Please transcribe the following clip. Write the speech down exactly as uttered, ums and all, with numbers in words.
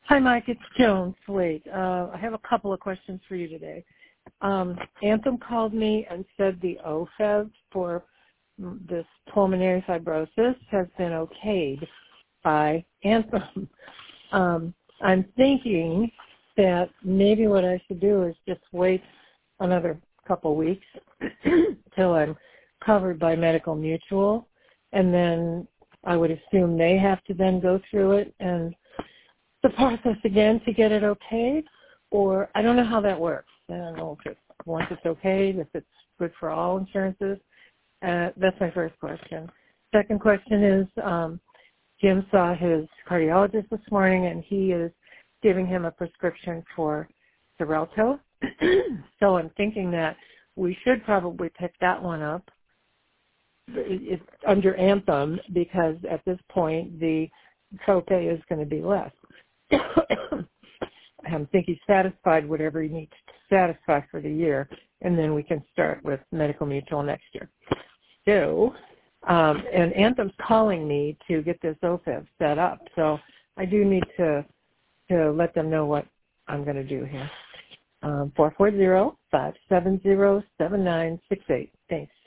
Hi, Mike. It's Joan Slate. Uh, I have a couple of questions for you today. Um, Anthem called me and said the O F E V for this pulmonary fibrosis has been okayed by Anthem. Um, I'm thinking that maybe what I should do is just wait another couple weeks till I'm covered by Medical Mutual, and then I would assume they have to then go through it and the process again to get it okayed, or I don't know how that works. I don't know if it's, once it's okayed, if it's good for all insurances. Uh, that's my first question. Second question is, um, Jim saw his cardiologist this morning, and he is giving him a prescription for Xarelto. So I'm thinking that we should probably pick that one up it, it, under Anthem, because at this point the copay is going to be less. I think he's satisfied whatever he needs to satisfy for the year, and then we can start with Medical Mutual next year. So, um, and Anthem's calling me to get this O F E V set up, so I do need to to let them know what I'm going to do here. Um, four four zero, five seven zero, seven nine six eight. Thanks.